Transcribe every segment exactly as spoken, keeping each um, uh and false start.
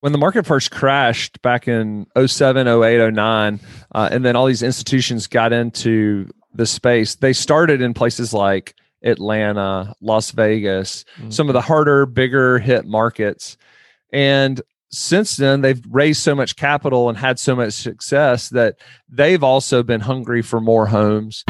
When the market first crashed back in oh seven, oh eight, oh nine, uh, and then all these institutions got into the space, they started in places like Atlanta, Las Vegas, mm-hmm. some of the harder, bigger hit markets. And since then, they've raised so much capital and had so much success that they've also been hungry for more homes.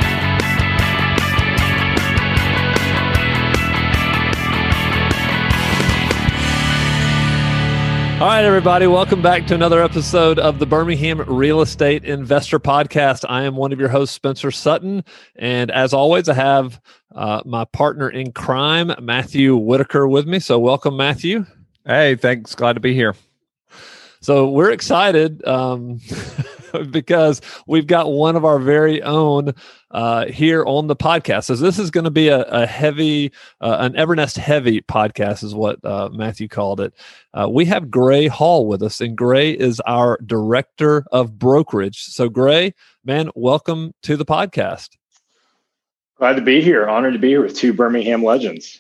All right, everybody, welcome back to another episode of the Birmingham Real Estate Investor Podcast. I am one of your hosts, Spencer Sutton, and as always, I have uh, my partner in crime, Matthew Whitaker, with me. So welcome, Matthew. Hey, thanks. Glad to be here. So we're excited um, because we've got one of our very own uh, here on the podcast. So this is going to be a, a heavy, uh, an Evernest heavy podcast is what uh, Matthew called it. Uh, we have Gray Hall with us, and Gray is our director of brokerage. So Gray, man, welcome to the podcast. Glad to be here. Honored to be here with two Birmingham legends.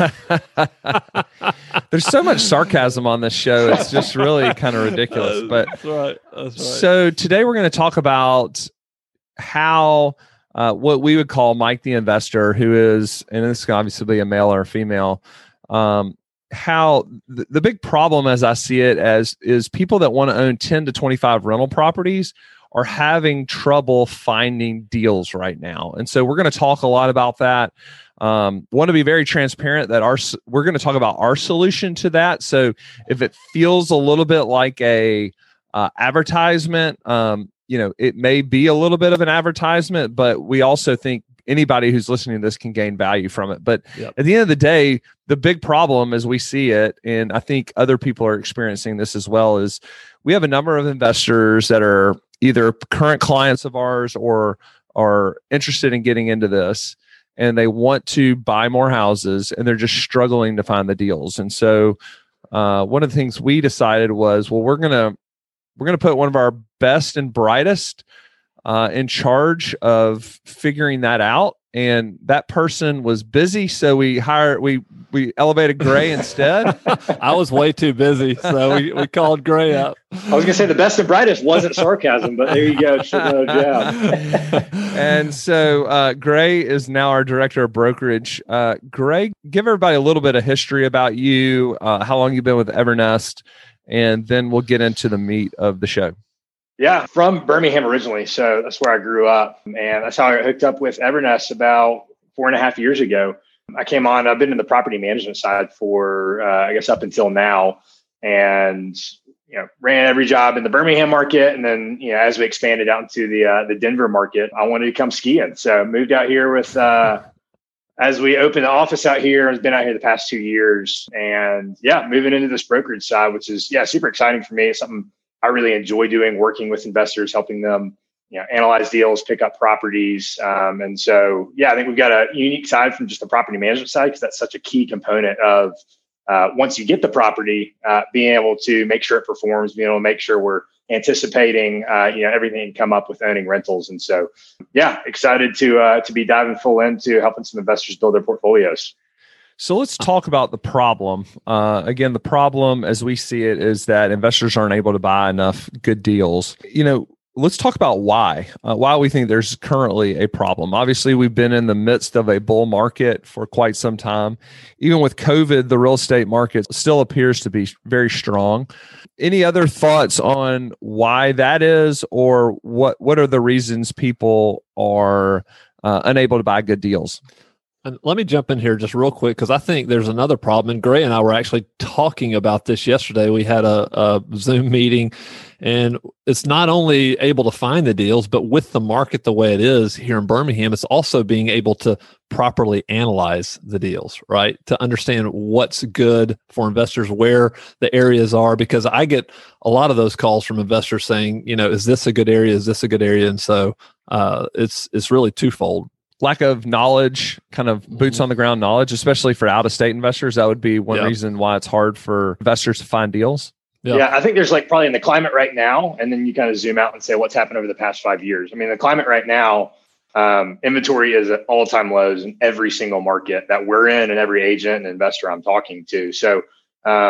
There's so much sarcasm on this show. It's just really kind of ridiculous. But That's right. That's right. So today we're going to talk about how uh, what we would call Mike the investor, who is, and this can obviously be a male or a female, um, how the, the big problem as I see it as is people that want to own ten to twenty-five rental properties are having trouble finding deals right now. And so we're going to talk a lot about that. Um, want to be very transparent that our we're going to talk about our solution to that. So if it feels a little bit like a uh, advertisement, um, you know, it may be a little bit of an advertisement, but we also think anybody who's listening to this can gain value from it. But yep. At the end of the day, the big problem as we see it, and I think other people are experiencing this as well, is we have a number of investors that are either current clients of ours or are interested in getting into this, and they want to buy more houses, and they're just struggling to find the deals. And so uh, one of the things we decided was, well, we're going to we're going to put one of our best and brightest uh, in charge of figuring that out. And that person was busy, so we hired we we elevated Gray instead. I was way too busy, so we, we called Gray up. I was going to say the best and brightest wasn't sarcasm, but there you go. Yeah. And so uh, Gray is now our director of brokerage. Uh, Gray, give everybody a little bit of history about you, uh, how long you've been with Evernest, and then we'll get into the meat of the show. Yeah, from Birmingham originally. So that's where I grew up. And that's how I got hooked up with Evernest about four and a half years ago. I came on, I've been in the property management side for, uh, I guess, up until now. And, you know, ran every job in the Birmingham market. And then, you know, as we expanded out into the uh, the Denver market, I wanted to come skiing. So I moved out here with, uh, as we opened the office out here, I've been out here the past two years. And yeah, moving into this brokerage side, which is, yeah, super exciting for me. It's something I really enjoy doing, working with investors, helping them, you know, analyze deals, pick up properties. Um, and so, yeah, I think we've got a unique side from just the property management side, because that's such a key component of uh, once you get the property, uh, being able to make sure it performs, being able to make sure we're anticipating, uh, you know, everything come up with owning rentals. And so, yeah, excited to uh, to be diving full into helping some investors build their portfolios. So let's talk about the problem. Uh, again, the problem as we see it is that investors aren't able to buy enough good deals. You know, let's talk about why, uh, why we think there's currently a problem. Obviously, we've been in the midst of a bull market for quite some time. Even with COVID, the real estate market still appears to be very strong. Any other thoughts on why that is, or what, what are the reasons people are uh, unable to buy good deals? And let me jump in here just real quick, because I think there's another problem. And Gray and I were actually talking about this yesterday. We had a, a Zoom meeting, and it's not only able to find the deals, but with the market the way it is here in Birmingham, it's also being able to properly analyze the deals, right? To understand what's good for investors, where the areas are, because I get a lot of those calls from investors saying, you know, is this a good area? Is this a good area? And so uh, it's it's really twofold. Lack of knowledge, kind of boots on the ground knowledge, especially for out-of-state investors. That would be one yeah. reason why it's hard for investors to find deals. Yeah. yeah, I think there's like probably in the climate right now, and then you kind of zoom out and say what's happened over the past five years. I mean, the climate right now, um, inventory is at all-time lows in every single market that we're in, and every agent and investor I'm talking to. So um,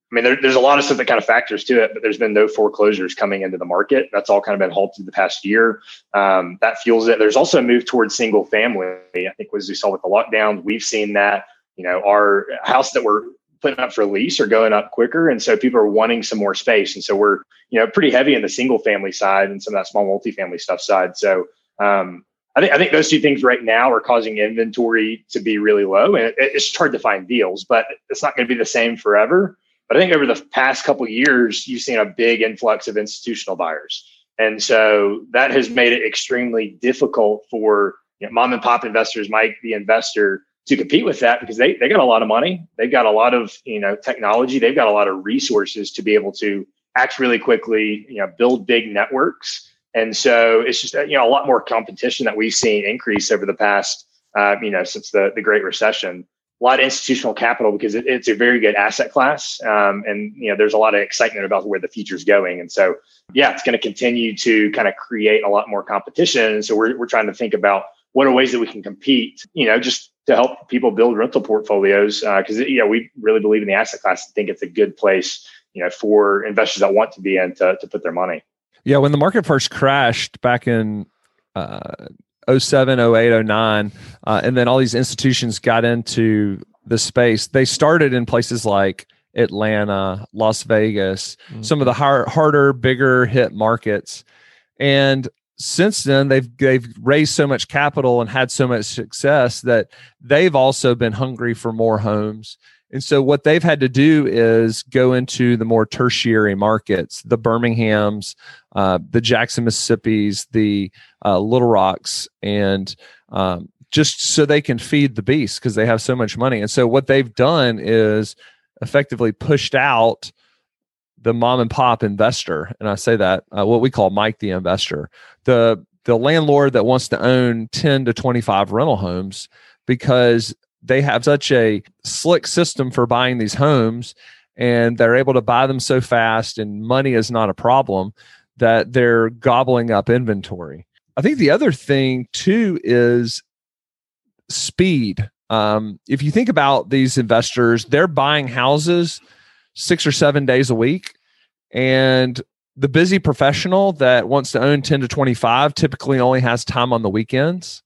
I mean, there, there's a lot of stuff that kind of factors to it, but there's been no foreclosures coming into the market. That's all kind of been halted the past year. Um, that fuels it. There's also a move towards single family. I think as we saw with the lockdown, we've seen that, you know, our house that we're putting up for lease are going up quicker. And so people are wanting some more space. And so we're, you know, pretty heavy in the single family side and some of that small multifamily stuff side. So um, I think I think those two things right now are causing inventory to be really low. And it, it's hard to find deals, but it's not going to be the same forever. But I think over the past couple of years, you've seen a big influx of institutional buyers. And so that has made it extremely difficult for, you know, mom and pop investors, Mike, the investor, to compete with that because they, they got a lot of money. They've got a lot of, you know, technology. They've got a lot of resources to be able to act really quickly, you know, build big networks. And so it's just, you know, a lot more competition that we've seen increase over the past, uh, you know, since the, the Great Recession. A lot of institutional capital because it, it's a very good asset class. Um, and, you know, there's a lot of excitement about where the future's going. And so, yeah, it's going to continue to kind of create a lot more competition. And so we're, we're trying to think about what are ways that we can compete, you know, just to help people build rental portfolios. Uh, cause you know, we really believe in the asset class and think it's a good place, you know, for investors that want to be in to, to put their money. Yeah. When the market first crashed back in, uh, oh seven, oh eight, oh nine, uh, and then all these institutions got into the space. They started in places like Atlanta, Las Vegas, mm-hmm. some of the hard, harder, bigger hit markets. And since then, they've they've raised so much capital and had so much success that they've also been hungry for more homes. And so what they've had to do is go into the more tertiary markets, the Birminghams, uh, the Jackson, Mississippi's, the uh, Little Rocks, and um, just so they can feed the beast because they have so much money. And so what they've done is effectively pushed out the mom and pop investor. And I say that, uh, what we call Mike the investor, the the landlord that wants to own ten to twenty-five rental homes because they have such a slick system for buying these homes and they're able to buy them so fast and money is not a problem that they're gobbling up inventory. I think the other thing too is speed. Um, if you think about these investors, they're buying houses six or seven days a week. And the busy professional that wants to own ten to twenty-five typically only has time on the weekends.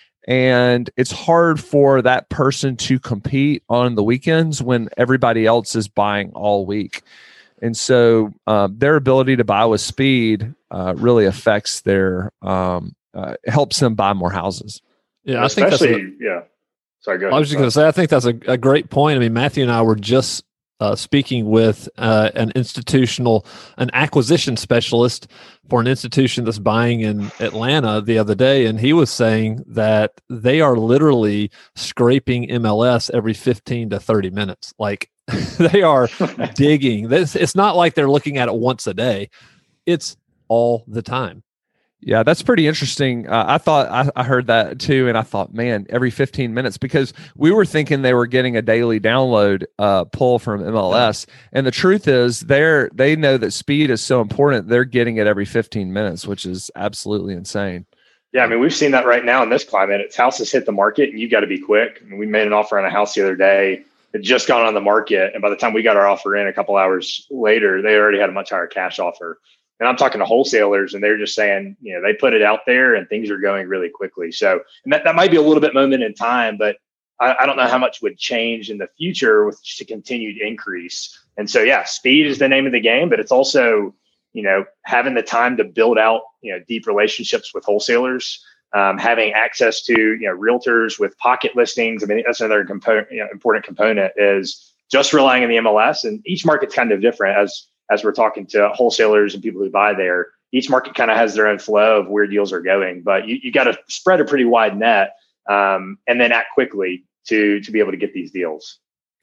And it's hard for that person to compete on the weekends when everybody else is buying all week. And so uh, their ability to buy with speed uh, really affects their, um, uh, helps them buy more houses. Yeah, I think that's a, yeah. Sorry, go ahead. I was just going to say, I think that's a, a great point. I mean, Matthew and I were just uh, speaking with uh, an institutional, an acquisition specialist for an institution that's buying in Atlanta the other day. And he was saying that they are literally scraping M L S every fifteen to thirty minutes. Like they are digging. This, it's not like they're looking at it once a day. It's all the time. Yeah, that's pretty interesting. Uh, I thought I, I heard that too, and I thought, man, every fifteen minutes, because we were thinking they were getting a daily download uh, pull from M L S, and the truth is, they're they know that speed is so important. They're getting it every fifteen minutes, which is absolutely insane. Yeah, I mean, we've seen that right now in this climate. It's houses hit the market, and you got to be quick. I mean, we made an offer on a house the other day. It just gone on the market, and by the time we got our offer in a couple hours later, they already had a much higher cash offer. And I'm talking to wholesalers and they're just saying, you know, they put it out there and things are going really quickly. So, and that, that might be a little bit moment in time, but I, I don't know how much would change in the future with just a continued increase. And so, yeah, speed is the name of the game, but it's also, you know, having the time to build out, you know, deep relationships with wholesalers, um, having access to, you know, realtors with pocket listings. I mean, that's another component, you know, important component is just relying on the M L S, and each market's kind of different as as we're talking to wholesalers and people who buy there. Each market kind of has their own flow of where deals are going, but you, you got to spread a pretty wide net um, and then act quickly to to be able to get these deals.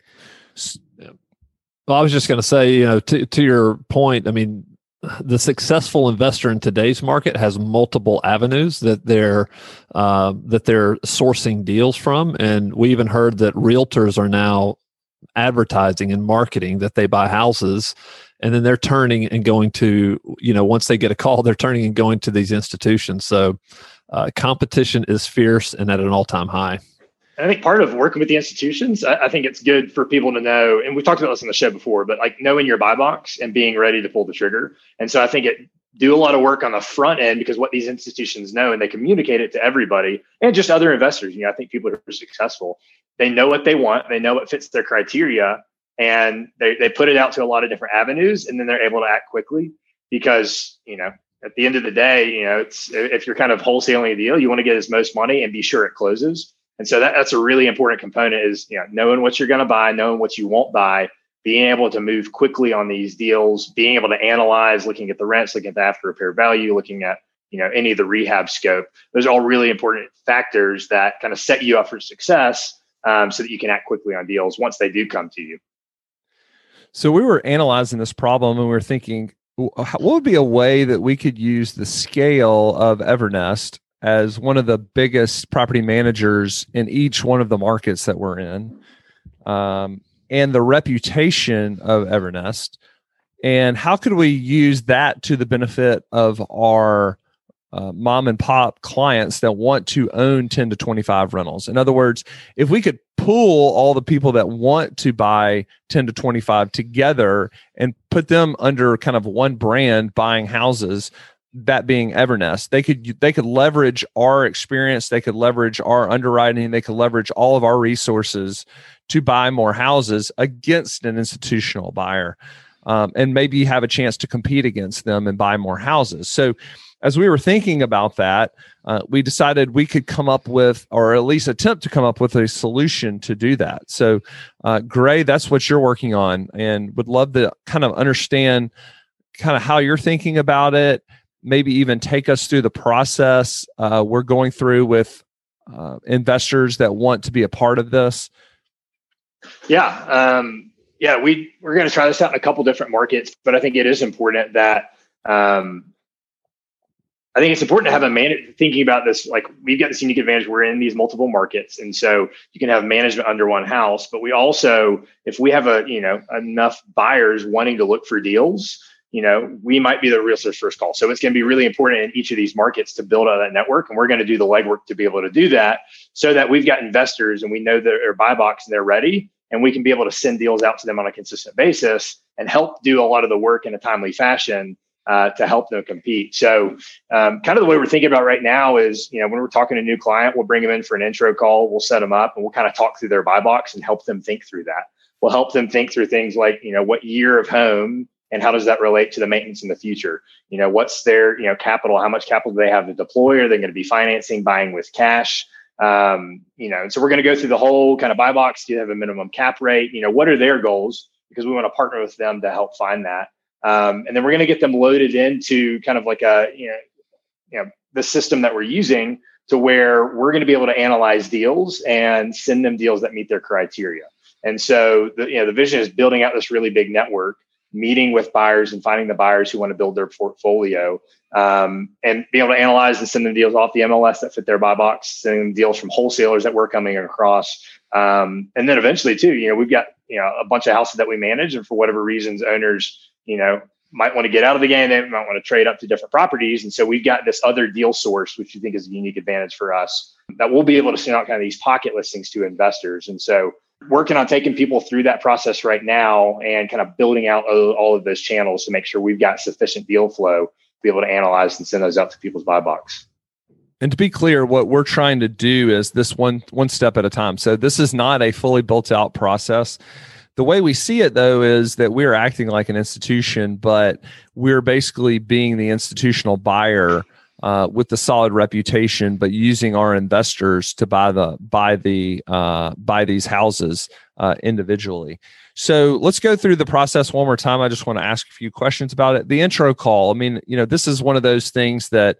Yeah. Well, I was just going to say, you know, to, to your point, I mean, the successful investor in today's market has multiple avenues that they're uh, that they're sourcing deals from, and we even heard that realtors are now advertising and marketing that they buy houses. And then they're turning and going to, you know, once they get a call, they're turning and going to these institutions. So uh, competition is fierce and at an all-time high. And I think part of working with the institutions, I, I think it's good for people to know, and we've talked about this on the show before, but like knowing your buy box and being ready to pull the trigger. And so I think it do a lot of work on the front end, because what these institutions know, and they communicate it to everybody and just other investors. You know, I think people who are successful, they know what they want, they know what fits their criteria, and they, they put it out to a lot of different avenues, and then they're able to act quickly because, you know, at the end of the day, you know, it's, if you're kind of wholesaling a deal, you want to get as most money and be sure it closes. And so that, that's a really important component is, you know, knowing what you're going to buy, knowing what you won't buy, being able to move quickly on these deals, being able to analyze, looking at the rents, looking at the after repair value, looking at, you know, any of the rehab scope. Those are all really important factors that kind of set you up for success, um, so that you can act quickly on deals once they do come to you. So we were analyzing this problem and we were thinking, what would be a way that we could use the scale of Evernest as one of the biggest property managers in each one of the markets that we're in, um, and the reputation of Evernest, and how could we use that to the benefit of our uh, mom and pop clients that want to own ten to twenty-five rentals? In other words, if we could pool all the people that want to buy ten to twenty-five together and put them under kind of one brand buying houses, that being Evernest, they could they could leverage our experience, they could leverage our underwriting, they could leverage all of our resources to buy more houses against an institutional buyer, um, and maybe have a chance to compete against them and buy more houses. So as we were thinking about that, uh, we decided we could come up with, or at least attempt to come up with, a solution to do that. So uh, Gray, that's what you're working on, and would love to kind of understand kind of how you're thinking about it. Maybe even take us through the process uh, we're going through with uh, investors that want to be a part of this. Yeah. Um, yeah, we, we're going to try this out in a couple different markets, but I think it is important that, um, I think it's important to have a man thinking about this. Like, we've got this unique advantage. We're in these multiple markets. And so you can have management under one house, but we also, if we have a, you know, enough buyers wanting to look for deals, you know, we might be the realtor's first call. So it's going to be really important in each of these markets to build out that network. And we're going to do the legwork to be able to do that, so that we've got investors and we know their buy box and they're ready, and we can be able to send deals out to them on a consistent basis and help do a lot of the work in a timely fashion uh, to help them compete. So um, kind of the way we're thinking about right now is, you know, when we're talking to a new client, we'll bring them in for an intro call, we'll set them up, and we'll kind of talk through their buy box and help them think through that. We'll help them think through things like, you know, what year of home, and how does that relate to the maintenance in the future? You know, what's their, you know, capital? How much capital do they have to deploy? Are they going to be financing, buying with cash? Um, you know, and so we're going to go through the whole kind of buy box. Do you have a minimum cap rate? You know, what are their goals? Because we want to partner with them to help find that. Um, and then we're going to get them loaded into kind of like a, you know, you know, the system that we're using, to where we're going to be able to analyze deals and send them deals that meet their criteria. And so the, you know, the vision is building out this really big network, meeting with buyers and finding the buyers who want to build their portfolio, um, and be able to analyze and send them deals off the M L S that fit their buy box, sending them deals from wholesalers that we're coming across. Um, and then eventually too, you know, we've got, you know, a bunch of houses that we manage, and for whatever reasons, owners, you know, might want to get out of the game. They might want to trade up to different properties. And so we've got this other deal source, which we think is a unique advantage for us, that we'll be able to send out kind of these pocket listings to investors. And so working on taking people through that process right now, and kind of building out all of those channels to make sure we've got sufficient deal flow to be able to analyze and send those out to people's buy box. And to be clear, what we're trying to do is this one one step at a time. So this is not a fully built out process. The way we see it, though, is that we're acting like an institution, but we're basically being the institutional buyer Uh, with the solid reputation, but using our investors to buy the buy the uh, buy these houses uh, individually. So let's go through the process one more time. I just want to ask a few questions about it. The intro call. I mean, you know, this is one of those things that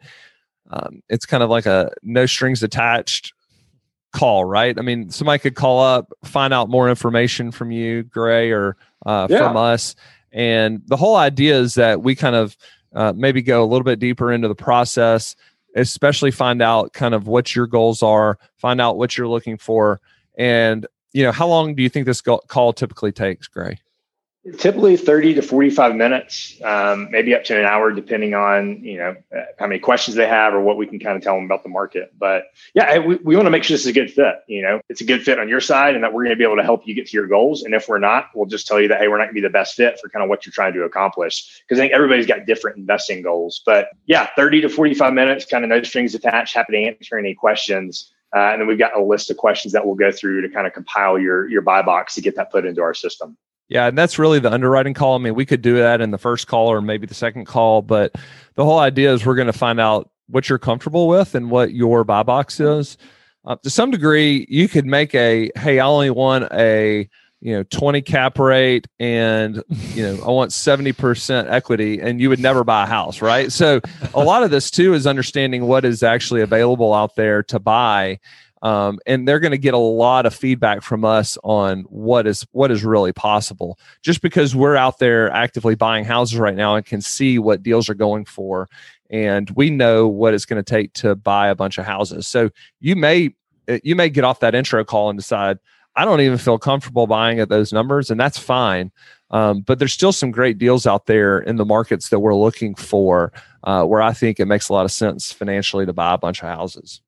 um, it's kind of like a no strings attached call, right? I mean, somebody could call up, find out more information from you, Gray, or uh, yeah. from us, and the whole idea is that we kind of Uh, maybe go a little bit deeper into the process, especially find out kind of what your goals are, find out what you're looking for. And, you know, how long do you think this call typically takes, Gray? Typically thirty to forty-five minutes, um, maybe up to an hour, depending on, you know, how many questions they have or what we can kind of tell them about the market. But yeah, we, we want to make sure this is a good fit. You know, it's a good fit on your side and that we're going to be able to help you get to your goals. And if we're not, we'll just tell you that, hey, we're not going to be the best fit for kind of what you're trying to accomplish. Because I think everybody's got different investing goals. But yeah, thirty to forty-five minutes, kind of no strings attached, happy to answer any questions. Uh, and then we've got a list of questions that we'll go through to kind of compile your, your buy box to get that put into our system. Yeah, and that's really the underwriting call. I mean, we could do that in the first call or maybe the second call, but the whole idea is we're going to find out what you're comfortable with and what your buy box is. Uh, to some degree, you could make a, hey, I only want a, you know, twenty cap rate and, you know, I want seventy percent equity, and you would never buy a house, right? So a lot of this too is understanding what is actually available out there to buy. Um, and they're going to get a lot of feedback from us on what is what is really possible. Just because we're out there actively buying houses right now and can see what deals are going for, and we know what it's going to take to buy a bunch of houses. So you may you may get off that intro call and decide, I don't even feel comfortable buying at those numbers, and that's fine. Um, but there's still some great deals out there in the markets that we're looking for, uh, where I think it makes a lot of sense financially to buy a bunch of houses.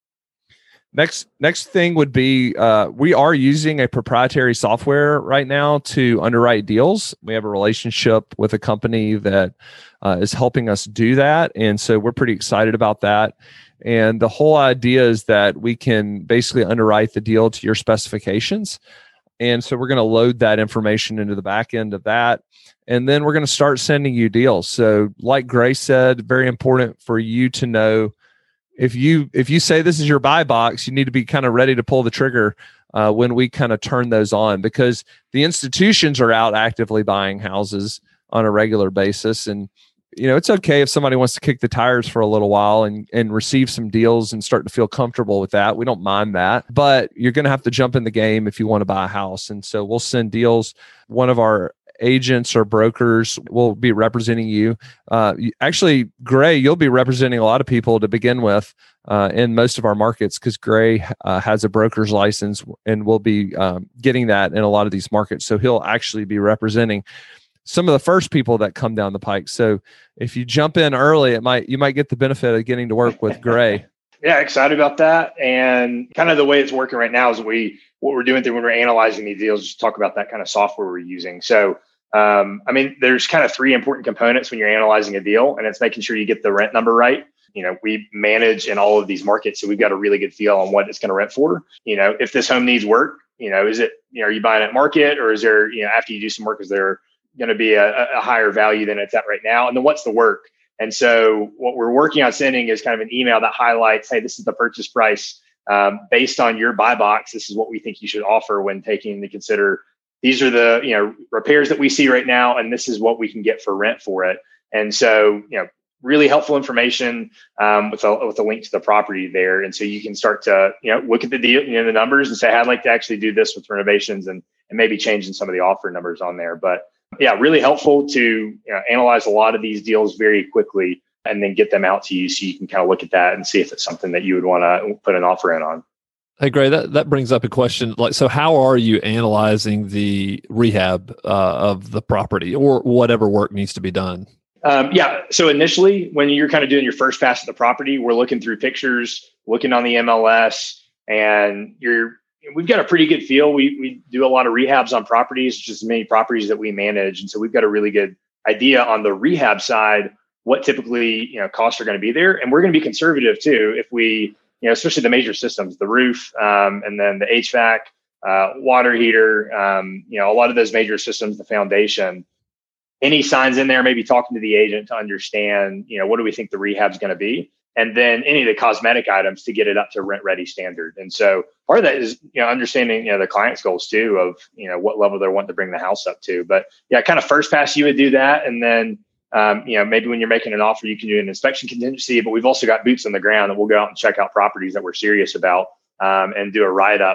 Next, next thing would be uh, we are using a proprietary software right now to underwrite deals. We have a relationship with a company that uh, is helping us do that, and so we're pretty excited about that. And the whole idea is that we can basically underwrite the deal to your specifications, and so we're going to load that information into the back end of that, and then we're going to start sending you deals. So, like Gray said, very important for you to know. If you if you say this is your buy box, you need to be kind of ready to pull the trigger uh, when we kind of turn those on, because the institutions are out actively buying houses on a regular basis. And, you know, it's okay if somebody wants to kick the tires for a little while and, and receive some deals and start to feel comfortable with that. We don't mind that, but you're going to have to jump in the game if you want to buy a house. And so we'll send deals. One of our agents or brokers will be representing you. Uh, actually, Gray, you'll be representing a lot of people to begin with uh, in most of our markets, because Gray uh, has a broker's license and will be um, getting that in a lot of these markets. So he'll actually be representing some of the first people that come down the pike. So if you jump in early, it might you might get the benefit of getting to work with Gray. Yeah, excited about that. And kind of the way it's working right now is we what we're doing through when we're analyzing these deals, just talk about that kind of software we're using. So Um, I mean, there's kind of three important components when you're analyzing a deal, and it's making sure you get the rent number right. You know, we manage in all of these markets, so we've got a really good feel on what it's going to rent for. You know, if this home needs work, you know, is it, you know, are you buying at market, or is there, you know, after you do some work, is there going to be a, a higher value than it's at right now? And then what's the work? And so what we're working on sending is kind of an email that highlights, hey, this is the purchase price um, based on your buy box. This is what we think you should offer when taking into consider these are the, you know, repairs that we see right now, and this is what we can get for rent for it. And so, you know, really helpful information um, with a with a link to the property there. And so you can start to, you know, look at the deal, you know, the numbers and say, I'd like to actually do this with renovations, and and maybe changing some of the offer numbers on there. But yeah, really helpful to, you know, analyze a lot of these deals very quickly and then get them out to you so you can kind of look at that and see if it's something that you would want to put an offer in on. Hey, Gray, that, that brings up a question. Like, so how are you analyzing the rehab uh, of the property or whatever work needs to be done? Um, yeah. So initially, when you're kind of doing your first pass at the property, we're looking through pictures, looking on the M L S, and you're we've got a pretty good feel. We we do a lot of rehabs on properties, just many properties that we manage, and so we've got a really good idea on the rehab side what typically, you know, costs are going to be there, and we're going to be conservative too if we, you know, especially the major systems, the roof, um, and then the H V A C, uh, water heater, um, you know, a lot of those major systems, the foundation, any signs in there, maybe talking to the agent to understand, you know, what do we think the rehab is going to be? And then any of the cosmetic items to get it up to rent ready standard. And so part of that is, you know, understanding, you know, the client's goals too of, you know, what level they're wanting to bring the house up to. But yeah, kind of first pass, you would do that. And then, Um, you know, maybe when you're making an offer, you can do an inspection contingency, but we've also got boots on the ground that we'll go out and check out properties that we're serious about um, and do a write-up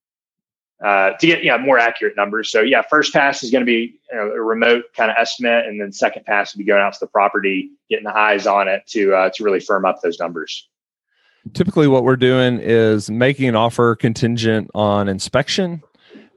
uh, to get, you know, more accurate numbers. So yeah, first pass is going to be, you know, a remote kind of estimate. And then second pass will be going out to the property, getting the eyes on it to, uh, to really firm up those numbers. Typically what we're doing is making an offer contingent on inspection.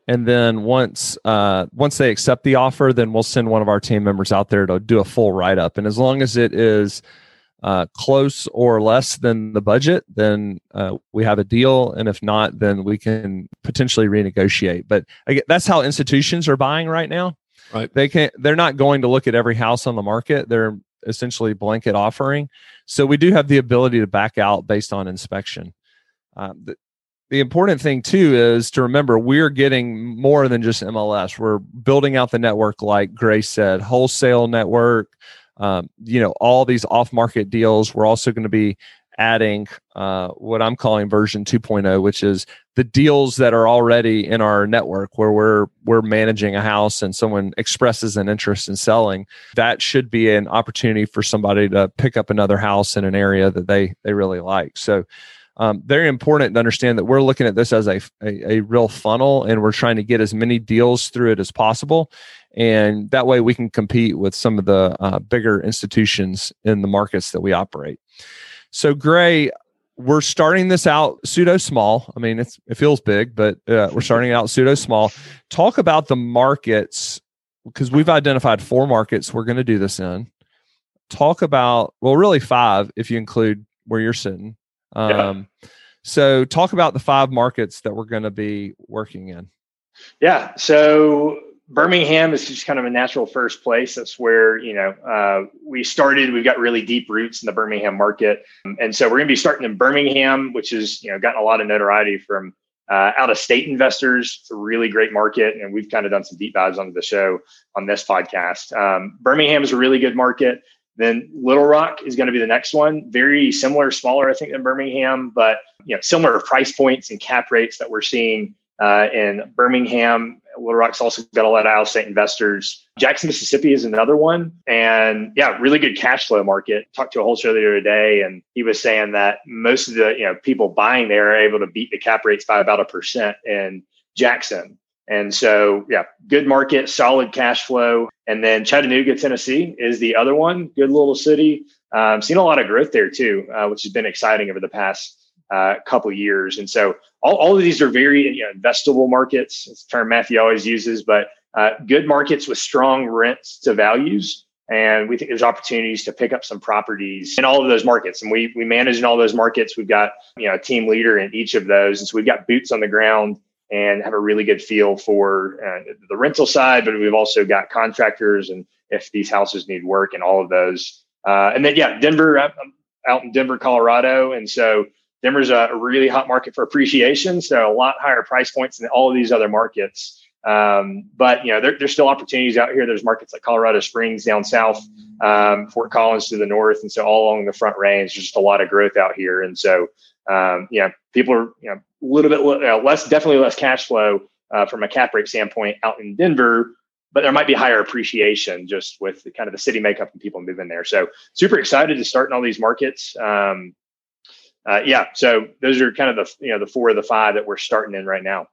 And then once uh, once they accept the offer, then we'll send one of our team members out there to do a full write-up. And as long as it is uh, close or less than the budget, then uh, we have a deal. And if not, then we can potentially renegotiate. But again, that's how institutions are buying right now. Right. They can't. They're not going to look at every house on the market. They're essentially blanket offering. So we do have the ability to back out based on inspection. Uh, the, the important thing too is to remember we're getting more than just M L S. We're building out the network, like Grace said, wholesale network. Um, you know, all these off-market deals. We're also going to be adding uh, what I'm calling version two point oh, which is the deals that are already in our network where we're we're managing a house and someone expresses an interest in selling. That should be an opportunity for somebody to pick up another house in an area that they they really like. So um, very important to understand that we're looking at this as a, a a real funnel, and we're trying to get as many deals through it as possible. And that way we can compete with some of the uh, bigger institutions in the markets that we operate. So Gray, we're starting this out pseudo small. I mean, it's, it feels big, but uh, we're starting out pseudo small. Talk about the markets, because we've identified four markets we're going to do this in. Talk about, well, really five, if you include where you're sitting. Um, yeah. So talk about the five markets that we're going to be working in. Yeah. So Birmingham is just kind of a natural first place. That's where, you know, uh, we started. We've got really deep roots in the Birmingham market. And so we're going to be starting in Birmingham, which is, you know, gotten a lot of notoriety from uh, out of state investors. It's a really great market. And we've kind of done some deep dives onto the show on this podcast. Um, Birmingham is a really good market. Then Little Rock is going to be the next one. Very similar, smaller, I think, than Birmingham, but, you know, similar price points and cap rates that we're seeing uh, in Birmingham. Little Rock's also got a lot of out-of-state investors. Jackson, Mississippi is another one. And yeah, really good cash flow market. Talked to a wholesaler the other day, and he was saying that most of the, you know, people buying there are able to beat the cap rates by about a percent in Jackson. And so, yeah, good market, solid cash flow. And then Chattanooga, Tennessee is the other one. Good little city. Um, seen a lot of growth there too, uh, which has been exciting over the past uh, couple of years. And so all, all of these are very, you know, investable markets. It's a term Matthew always uses, but uh, good markets with strong rents to values. And we think there's opportunities to pick up some properties in all of those markets. And we we manage in all those markets. We've got, you know, a team leader in each of those. And so we've got boots on the ground and have a really good feel for uh, the rental side, but we've also got contractors and if these houses need work and all of those. Uh, and then, yeah, Denver, I'm out in Denver, Colorado. And so Denver's a really hot market for appreciation. So a lot higher price points than all of these other markets. Um, but, you know, there, there's still opportunities out here. There's markets like Colorado Springs down south, um, Fort Collins to the north. And so all along the Front Range, there's just a lot of growth out here. And so, um, yeah, people are, you know, a little bit uh, less, definitely less cash flow uh, from a cap rate standpoint out in Denver, but there might be higher appreciation just with the, kind of the city makeup and people moving there. So super excited to start in all these markets. Um, uh, yeah, so those are kind of the, you know, the four of the five that we're starting in right now.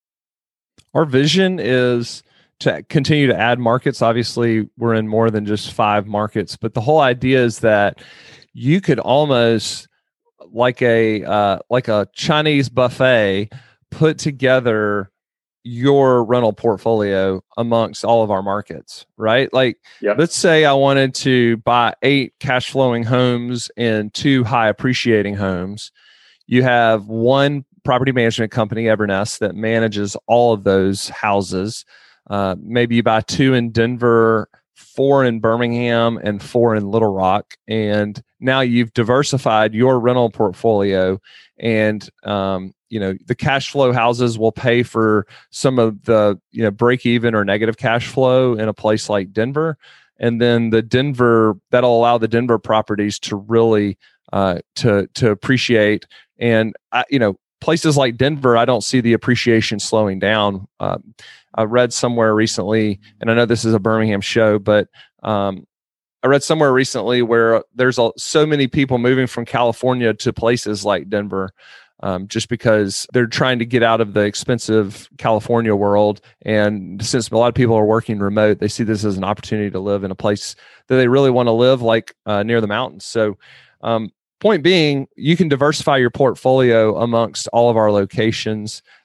Our vision is to continue to add markets. Obviously, we're in more than just five markets, but the whole idea is that you could almost like a uh, like a Chinese buffet put together your rental portfolio amongst all of our markets, right? Like, yep. Let's say I wanted to buy eight cash flowing homes and two high appreciating homes. You have one property management company, Evernest, that manages all of those houses. Uh, maybe you buy two in Denver, four in Birmingham, and four in Little Rock. And now you've diversified your rental portfolio. And, um, you know, the cash flow houses will pay for some of the, you know, break even or negative cash flow in a place like Denver. And then the Denver, that'll allow the Denver properties to really, uh, to, to appreciate. And, I, you know, places like Denver, I don't see the appreciation slowing down. Um, I read somewhere recently, and I know this is a Birmingham show, but um, I read somewhere recently where there's a, so many people moving from California to places like Denver um, just because they're trying to get out of the expensive California world. And since a lot of people are working remote, they see this as an opportunity to live in a place that they really want to live, like uh, near the mountains. So um, point being, you can diversify your portfolio amongst all of our locations.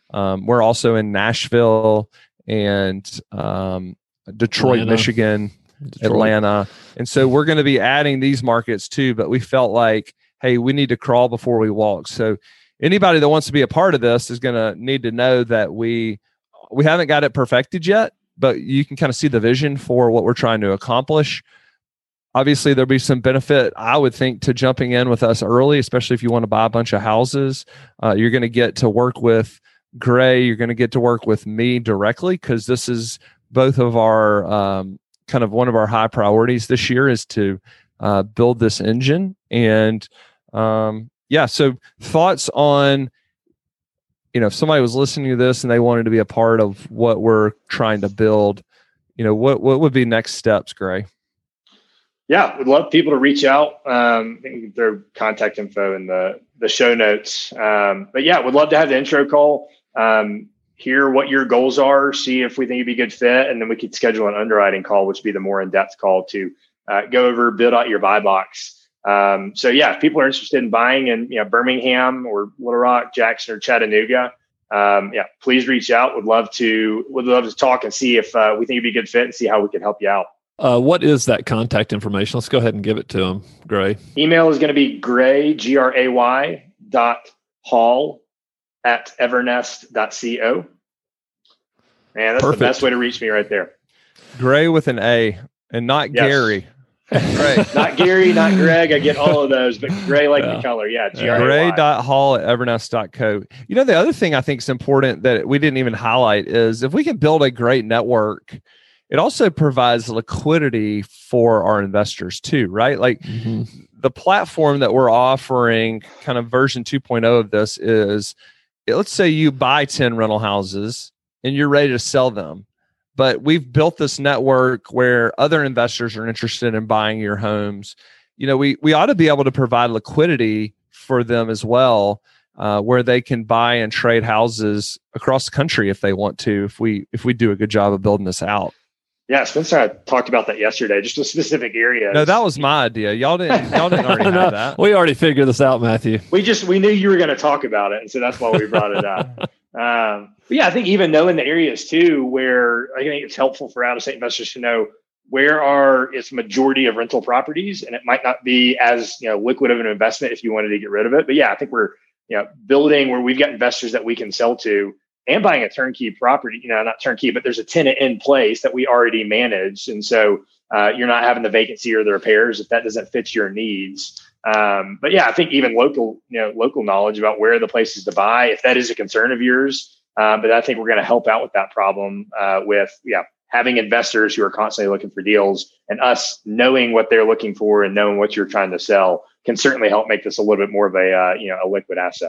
Um, we're also in Nashville and um, Detroit, Atlanta. Michigan, Detroit. Atlanta. And so we're going to be adding these markets too, but we felt like, hey, we need to crawl before we walk. So anybody that wants to be a part of this is going to need to know that we we haven't got it perfected yet, but you can kind of see the vision for what we're trying to accomplish. Obviously, there'll be some benefit, I would think, to jumping in with us early, especially if you want to buy a bunch of houses. Uh, you're going to get to work with Gray. You're going to get to work with me directly, because this is both of our um, kind of one of our high priorities this year is to uh, build this engine. And um, yeah, so thoughts on, you know, if somebody was listening to this and they wanted to be a part of what we're trying to build, you know, what what would be next steps, Gray? Yeah, would love people to reach out. Um, I think their contact info in the the show notes. Um, but yeah, would love to have the intro call, um, hear what your goals are, see if we think it'd be a good fit, and then we could schedule an underwriting call, which would be the more in-depth call to uh, go over, build out your buy box. Um, so yeah, if people are interested in buying in you know Birmingham or Little Rock, Jackson, or Chattanooga, um, yeah, please reach out. Would love to would love to talk and see if uh, we think it'd be a good fit and see how we can help you out. Uh, what is that contact information? Let's go ahead and give it to him, Gray. Email is going to be gray, G R A Y dot hall at evernest dot co. Man, that's Perfect. The best way to reach me right there. Gray with an A and not Yes. Gary. Right. Not Gary, not Greg. I get all of those, but Gray like Yeah. the color. Yeah. G R A Y. Gray dot hall at evernest dot co. You know, the other thing I think is important that we didn't even highlight is if we can build a great network, it also provides liquidity for our investors too, right? Like Mm-hmm. the platform that we're offering, kind of version two point oh of this is, let's say you buy ten rental houses and you're ready to sell them. But we've built this network where other investors are interested in buying your homes. You know, we we ought to be able to provide liquidity for them as well, uh, where they can buy and trade houses across the country if they want to, if we if we do a good job of building this out. Yeah, Spencer and I talked about that yesterday, just a specific area. No, that was my idea. Y'all didn't y'all didn't already No, have that. we already figured this out, Matthew. We just, we knew you were going to talk about it. And so that's why we brought it up. Um, but yeah, I think even knowing the areas too, where I think it's helpful for out of state investors to know where are its majority of rental properties. And it might not be as, you know, liquid of an investment if you wanted to get rid of it. But yeah, I think we're, you know, building where we've got investors that we can sell to and buying a turnkey property, you know, not turnkey, but there's a tenant in place that we already manage. And so uh, you're not having the vacancy or the repairs if that doesn't fit your needs. Um, but yeah, I think even local, you know, local knowledge about where are the places to buy, if that is a concern of yours. Um, but I think we're going to help out with that problem uh, with, yeah, having investors who are constantly looking for deals, and us knowing what they're looking for and knowing what you're trying to sell can certainly help make this a little bit more of a, uh, you know, a liquid asset.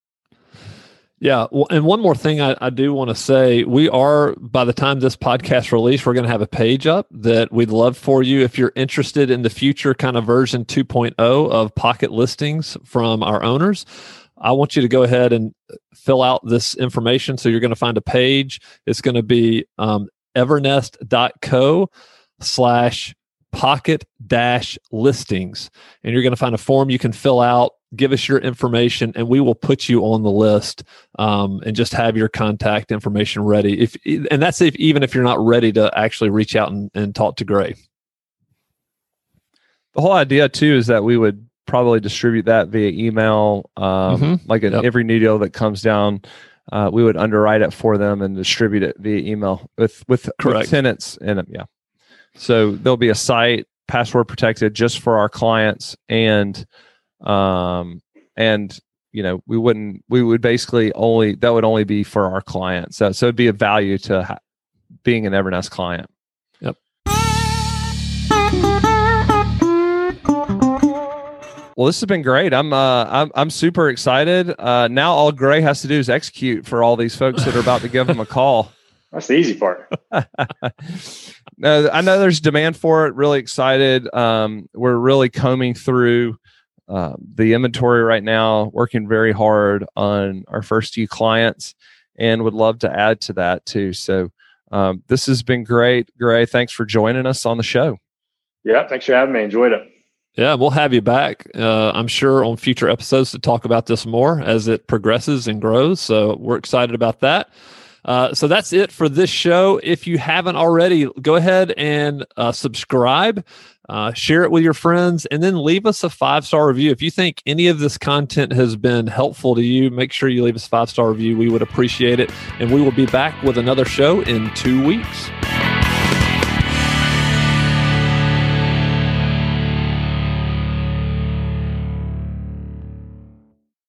Yeah. Well, and one more thing I, I do want to say, we are, by the time this podcast release, we're going to have a page up that we'd love for you. If you're interested in the future kind of version two point oh of pocket listings from our owners, I want you to go ahead and fill out this information. So you're going to find a page. It's going to be um, evernest.co slash pocket dash listings. And you're going to find a form you can fill out. Give us your information, and we will put you on the list, um, and just have your contact information ready. If and that's if even if you're not ready to actually reach out and, and talk to Gray. The whole idea too is that we would probably distribute that via email, um, Mm-hmm. like in Yep. every new deal that comes down. Uh, we would underwrite it for them and distribute it via email with with, Correct. with tenants in it. Yeah. So there'll be a site password protected just for our clients, and um and you know we wouldn't we would basically only that would only be for our clients. So so it'd be a value to ha- being an Evernest client. Yep. Well, this has been great. I'm uh I'm I'm super excited. Uh now all Gray has to do is execute for all these folks that are about to give him a call. That's the easy part. No, I know there's demand for it. Really excited. Um, we're really combing through uh, the inventory right now, working very hard on our first few clients, and would love to add to that too. So um, this has been great. Gray, thanks for joining us on the show. Yeah. Thanks for having me. Enjoyed it. Yeah, we'll have you back, uh, I'm sure, on future episodes to talk about this more as it progresses and grows. So we're excited about that. Uh, so that's it for this show. If you haven't already, go ahead and uh, subscribe, uh, share it with your friends, and then leave us a five-star review. If you think any of this content has been helpful to you, make sure you leave us a five-star review. We would appreciate it. And we will be back with another show in two weeks.